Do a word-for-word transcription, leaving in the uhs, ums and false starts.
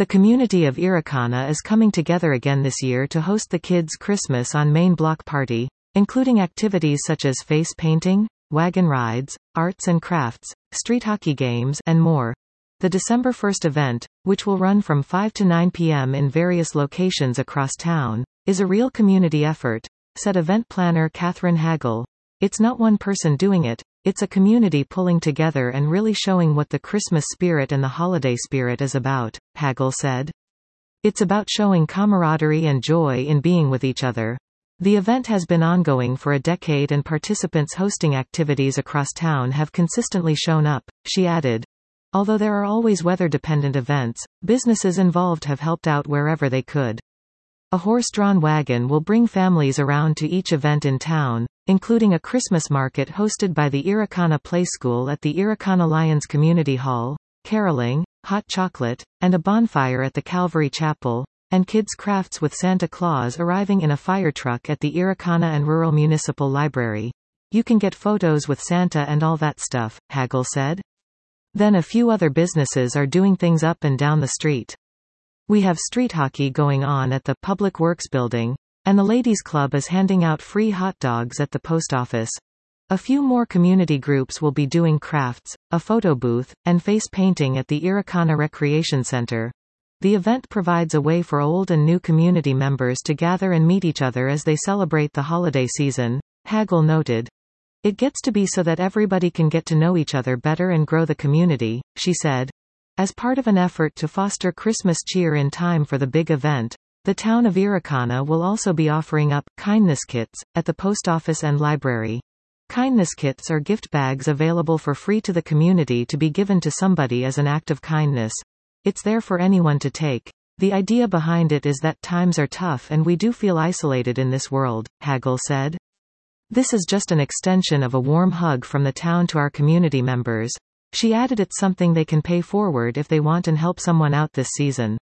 The community of Irikana is coming together again this year to host the Kids' Christmas on Main Block Party, including activities such as face painting, wagon rides, arts and crafts, street hockey games, and more. The December first event, which will run from five to nine p m in various locations across town, is a real community effort, said event planner Catherine Hagel. It's not one person doing it, it's a community pulling together and really showing what the Christmas spirit and the holiday spirit is about, Hagel said. It's about showing camaraderie and joy in being with each other. The event has been ongoing for a decade and participants hosting activities across town have consistently shown up, she added. Although there are always weather-dependent events, businesses involved have helped out wherever they could. A horse-drawn wagon will bring families around to each event in town, including a Christmas market hosted by the Irikana Play School at the Irikana Lions Community Hall, caroling, hot chocolate, and a bonfire at the Calvary Chapel, and kids' crafts with Santa Claus arriving in a fire truck at the Irikana and Rural Municipal Library. You can get photos with Santa and all that stuff, Hagel said. Then a few other businesses are doing things up and down the street. We have street hockey going on at the Public Works building, and the Ladies Club is handing out free hot dogs at the post office. A few more community groups will be doing crafts, a photo booth, and face painting at the Irikana Recreation Center. The event provides a way for old and new community members to gather and meet each other as they celebrate the holiday season, Hagel noted. It gets to be so that everybody can get to know each other better and grow the community, she said. As part of an effort to foster Christmas cheer in time for the big event, the town of Irikana will also be offering up kindness kits at the post office and library. Kindness kits are gift bags available for free to the community to be given to somebody as an act of kindness. It's there for anyone to take. The idea behind it is that times are tough and we do feel isolated in this world, Hagel said. This is just an extension of a warm hug from the town to our community members. She added it's something they can pay forward if they want and help someone out this season.